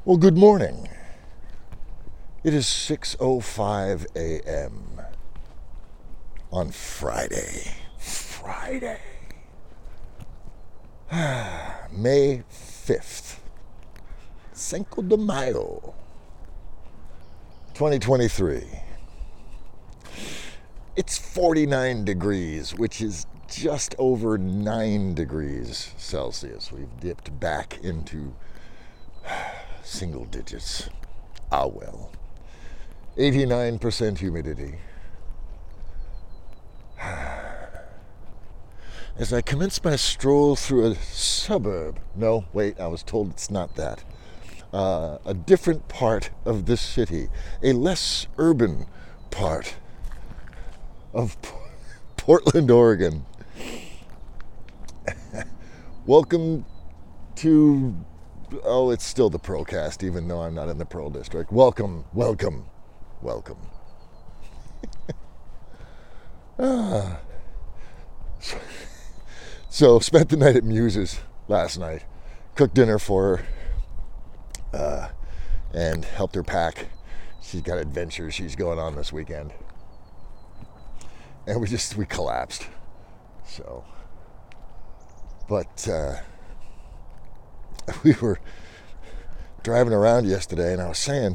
Well, good morning. It is 6:05 a.m. on Friday. May 5th. Cinco de Mayo, 2023. It's 49 degrees, which is just over 9 degrees Celsius. We've dipped back into single digits. Ah, well. 89% humidity. As I commence my stroll through a suburb, no, wait, I was told it's not that. A different part of this city, a less urban part of Portland, Oregon. Welcome to, it's still the Procast, even though I'm not in the Pearl District. Welcome. So spent the night at Muse's last night. Cooked dinner for her and helped her pack. She's got adventures she's going on this weekend. And we collapsed. So, but we were driving around yesterday, and I was saying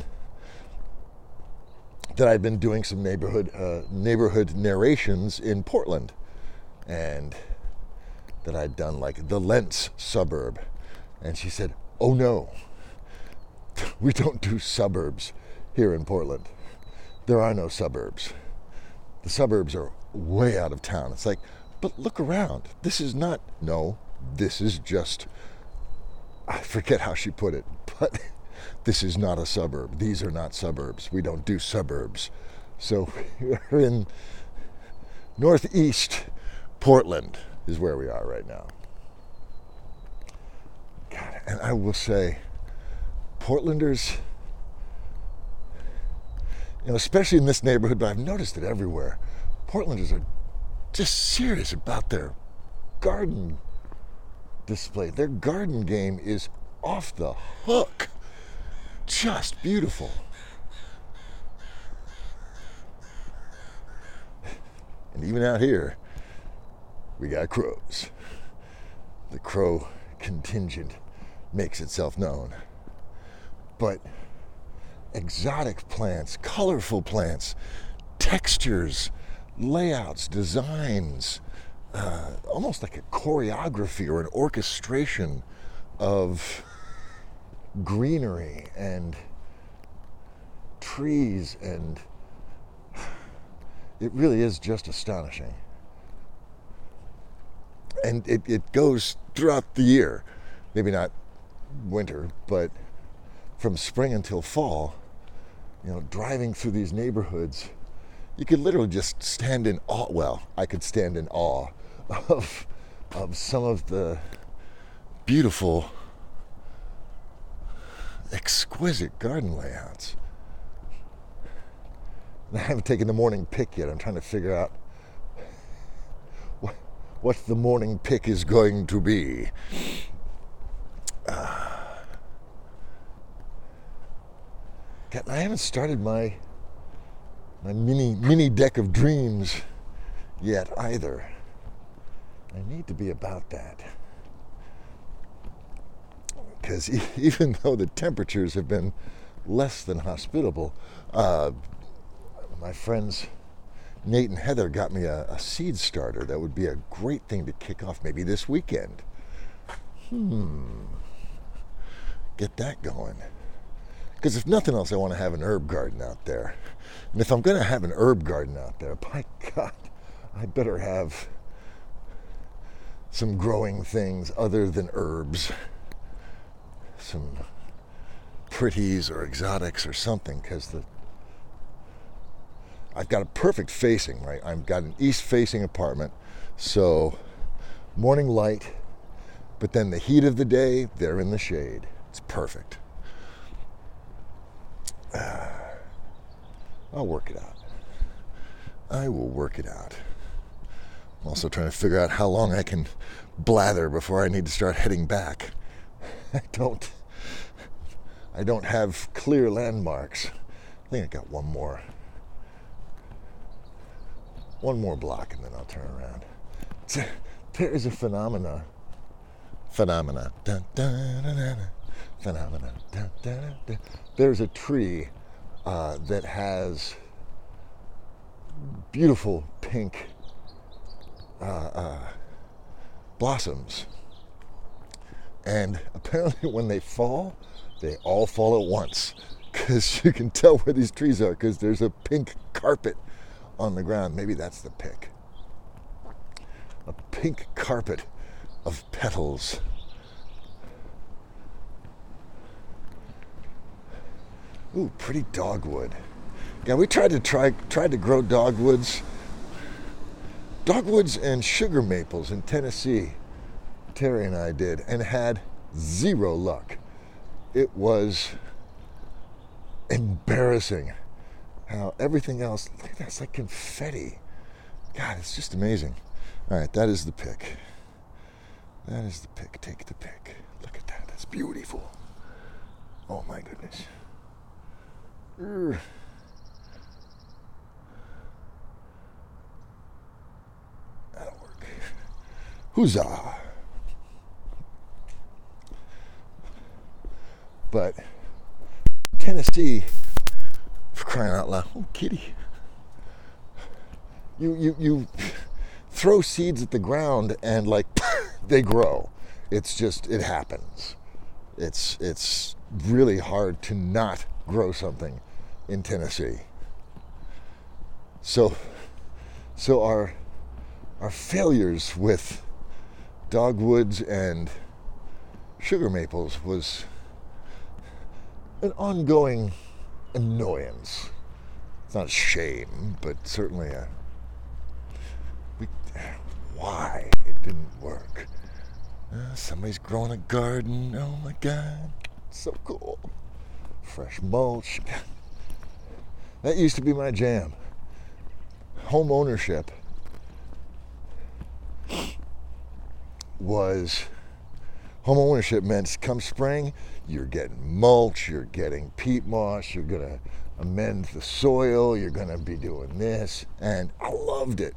that I'd been doing some neighborhood narrations in Portland, and that I'd done like the Lents suburb. And she said, "Oh no, we don't do suburbs here in Portland. There are no suburbs. The suburbs are way out of town." It's like, but look around. This is just, I forget how she put it, but this is not a suburb. These are not suburbs. We don't do suburbs. So we're in northeast Portland is where we are right now. God, and I will say, Portlanders, especially in this neighborhood, but I've noticed it everywhere, Portlanders are just serious about their garden display. Their garden game is off the hook. Just beautiful. And even out here, we got crows. The crow contingent makes itself known. But exotic plants, colorful plants, textures, layouts, designs, almost like a choreography or an orchestration of greenery and trees, and it really is just astonishing. And it goes throughout the year, maybe not winter, but from spring until fall. Driving through these neighborhoods, you could literally just stand in awe. Well, I could stand in awe of some of the beautiful, exquisite garden layouts. And I haven't taken the morning pick yet. I'm trying to figure out what the morning pick is going to be. God, I haven't started my mini deck of dreams yet either. I need to be about that. Because even though the temperatures have been less than hospitable, my friends Nate and Heather got me a seed starter that would be a great thing to kick off maybe this weekend. Get that going. Because if nothing else, I want to have an herb garden out there. And if I'm going to have an herb garden out there, by God, I better have some growing things other than herbs. Some pretties or exotics or something, because I've got a perfect facing, right? I've got an east-facing apartment, so morning light, but then the heat of the day, they're in the shade. It's perfect. I'll work it out. I will work it out. I'm also trying to figure out how long I can blather before I need to start heading back. I don't have clear landmarks. I think I got one more block and then I'll turn around. There is a phenomena. Dun, dun, dun, dun, dun. Phenomena. Dun, dun, dun, dun. There's a tree that has beautiful pink blossoms. And apparently when they fall, they all fall at once. Because you can tell where these trees are because there's a pink carpet on the ground. Maybe that's the pick. A pink carpet of petals. Ooh, pretty dogwood. Yeah, we tried to grow dogwoods and sugar maples in Tennessee. Terry and I did, and had zero luck. It was embarrassing how everything else, look at that, it's like confetti. God, it's just amazing. All right, that is the pick. That is the pick. Take the pick. Look at that. That's beautiful. Oh my goodness. That'll work. Huzzah. But Tennessee, for crying out loud, oh kitty. You throw seeds at the ground and like they grow. It's just, it happens. It's really hard to not grow something in Tennessee. So our failures with dogwoods and sugar maples was an ongoing annoyance. It's not a shame, but certainly why it didn't work. Somebody's growing a garden. Oh my God, so cool. Fresh mulch. That used to be my jam. Home ownership meant come spring, you're getting mulch, you're getting peat moss, you're gonna amend the soil, you're gonna be doing this, and I loved it.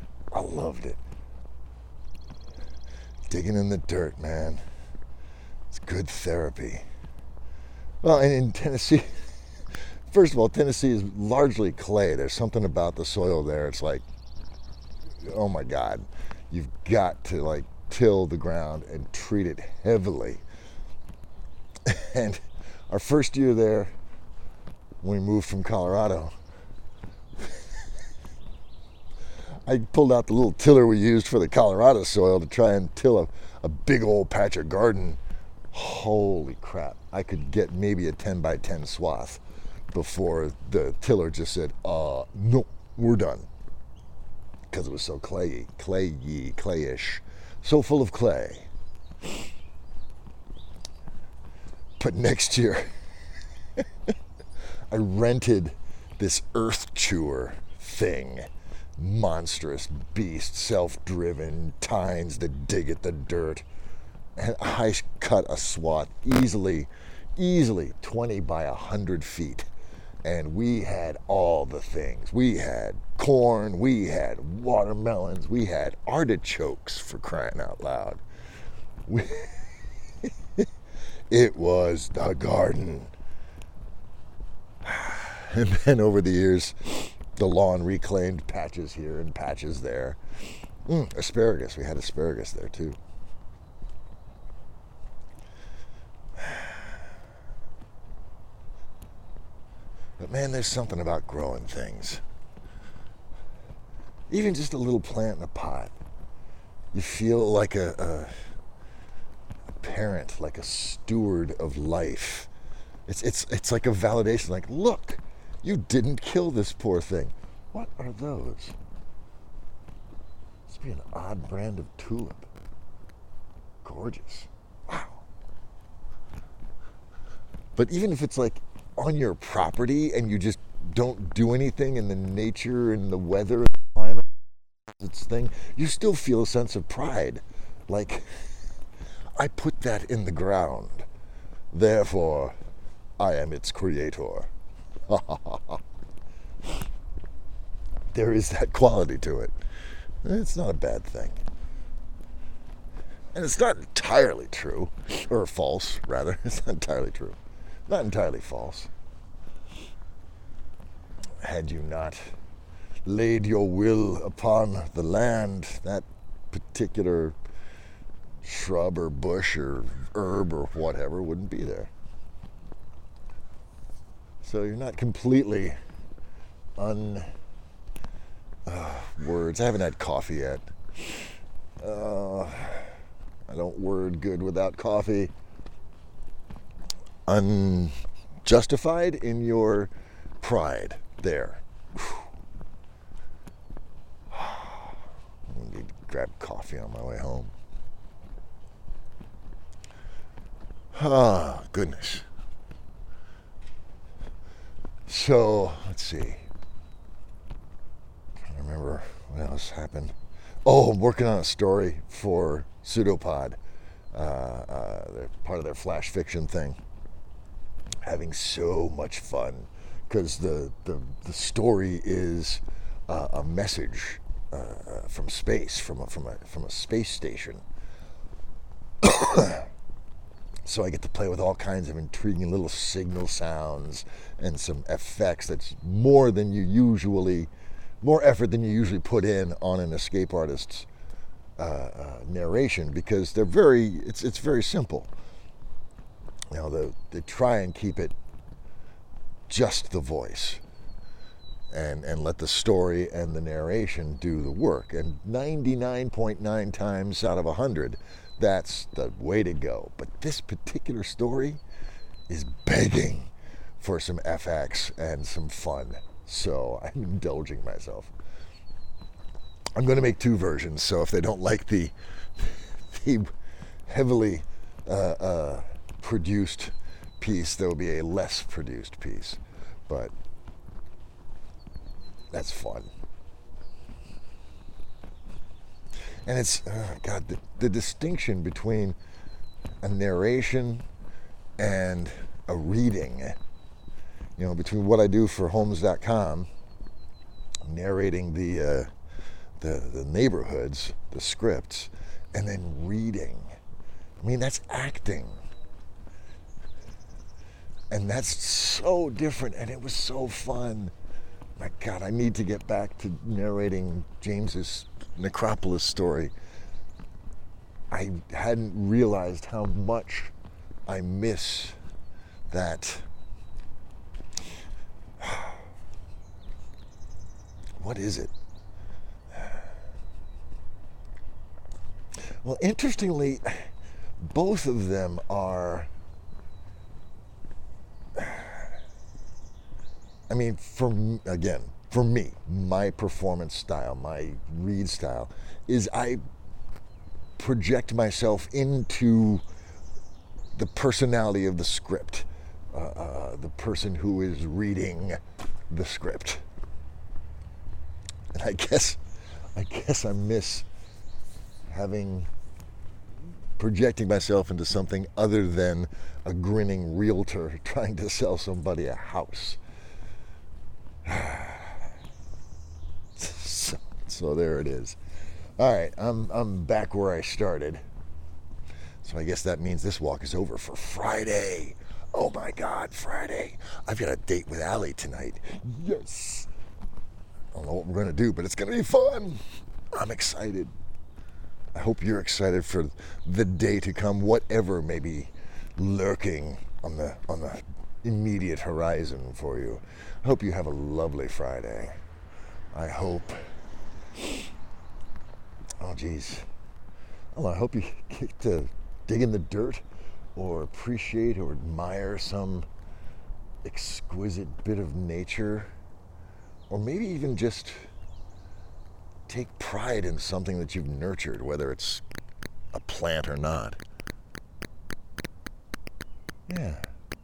Digging in the dirt, man. It's good therapy. Well, and in Tennessee, first of all, Tennessee is largely clay. There's something about the soil there. It's like, oh my God, you've got to like till the ground and treat it heavily. And our first year there, when we moved from Colorado, I pulled out the little tiller we used for the Colorado soil to try and till a big old patch of garden. Holy crap. I could get maybe a 10 by 10 swath before the tiller just said, no, we're done. Because it was so clayish, so full of clay. But next year, I rented this earth chewer thing. Monstrous beast, self-driven, tines that dig at the dirt. And I cut a swath easily 20 by 100 feet. And we had all the things. We had corn, we had watermelons, we had artichokes, for crying out loud. It was the garden. And then over the years, the lawn reclaimed patches here and patches there. Asparagus. We had asparagus there too. But man, there's something about growing things. Even just a little plant in a pot. You feel like a parent, like a steward of life. It's like a validation, like, look, you didn't kill this poor thing. What are those? Must be an odd brand of tulip. Gorgeous. Wow. But even if it's like on your property and you just don't do anything in the nature and the weather and the climate, its thing, you still feel a sense of pride. Like, I put that in the ground. Therefore, I am its creator. There is that quality to it. It's not a bad thing. And it's not entirely true, or false, rather. It's not entirely true. Not entirely false. Had you not laid your will upon the land, that particular shrub or bush or herb or whatever wouldn't be there. So you're not completely words. I haven't had coffee yet. I don't word good without coffee. Unjustified in your pride there. I need to grab coffee on my way home. Ah, goodness. So, let's see. I don't remember what else happened. Oh, I'm working on a story for Pseudopod. They're part of their flash fiction thing. Having so much fun because the story is a message from space, from a space station. So I get to play with all kinds of intriguing little signal sounds and some effects that's more effort than you usually put in on an escape artist's narration, because it's very simple. You know, they try and keep it just the voice and let the story and the narration do the work. And 99.9 times out of 100, that's the way to go. But this particular story is begging for some FX and some fun. So I'm indulging myself. I'm going to make 2 versions, so if they don't like the heavily produced piece, there will be a less produced piece. But that's fun. And it's, the distinction between a narration and a reading, you know, between what I do for Homes.com, narrating the neighborhoods, the scripts, and then reading. I mean, that's acting. And that's so different, and it was so fun. My God, I need to get back to narrating James's Necropolis story. I hadn't realized how much I miss that. What is it? Well, interestingly, both of them are, I mean, for me, my performance style, my read style, is I project myself into the personality of the script, the person who is reading the script. And I guess I miss projecting myself into something other than a grinning realtor trying to sell somebody a house. So there it is. All right, I'm back where I started. So I guess that means this walk is over for Friday. Oh my God, Friday. I've got a date with Allie tonight. Yes. I don't know what we're going to do, but it's going to be fun. I'm excited. I hope you're excited for the day to come, whatever may be lurking on the immediate horizon for you. I hope you have a lovely Friday. I hope. Oh, geez. Well, I hope you get to dig in the dirt or appreciate or admire some exquisite bit of nature, or maybe even just take pride in something that you've nurtured, whether it's a plant or not. Yeah.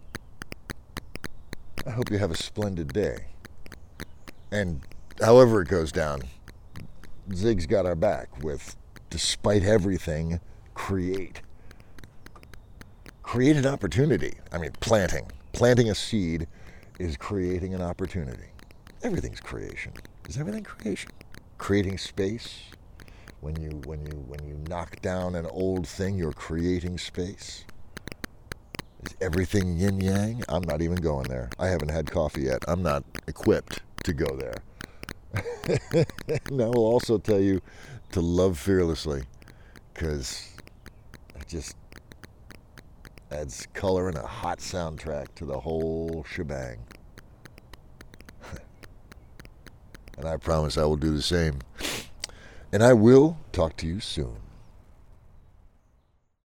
I hope you have a splendid day. And however it goes down, Zig's got our back with, despite everything, create an opportunity. I mean, planting planting a seed is creating an opportunity. Everything's creation. Is everything creation? Creating space. When you knock down an old thing, you're creating space. Is everything yin yang? I'm not even going there. I haven't had coffee yet. I'm not equipped to go there. And I will also tell you to love fearlessly, because it just adds color and a hot soundtrack to the whole shebang. And I promise I will do the same. And I will talk to you soon.